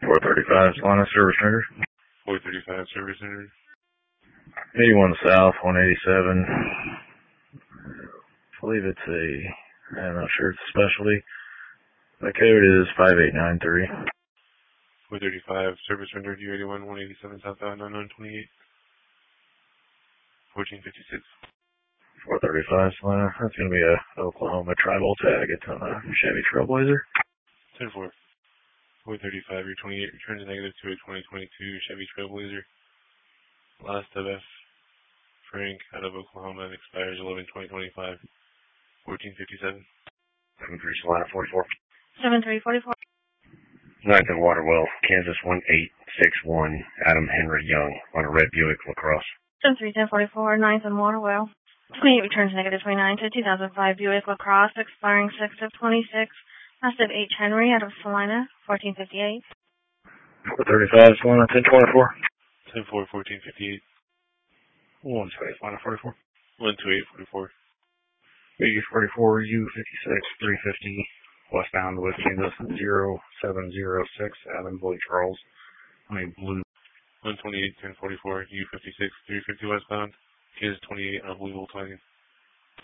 435 Solana Service Center. 435 Service Center. 81 South, 187. I believe it's I'm not sure it's a specialty. The code is 5893. 435 Service Center, U81, 187 Southbound, 9928. 1456. 435 Solana. That's going to be a Oklahoma tribal tag. It's on a Chevy Trailblazer. 10-4. 435, your 28 returns negative to a 2022 Chevy Trailblazer. Last of F. Frank out of Oklahoma and expires 11/2025. 1457. 73 Solana 44. 7344. 9th and Waterwell, Kansas 1861. Adam Henry Young on a red Buick LaCrosse. 731044, 9th and Waterwell. 28 returns negative 29 to 2005 Buick LaCrosse, expiring 6/26. Last of H. Henry out of Salina, 1458. 435 Solana 1024. 10-4, 1458. 1 space Solana 44. 12844. BU 44 U56 350 westbound with Kansas 0706 Adam Boyd Charles on a blue. 128 1044 U56 350 westbound. Kansas 28 on a blue Volkswagen.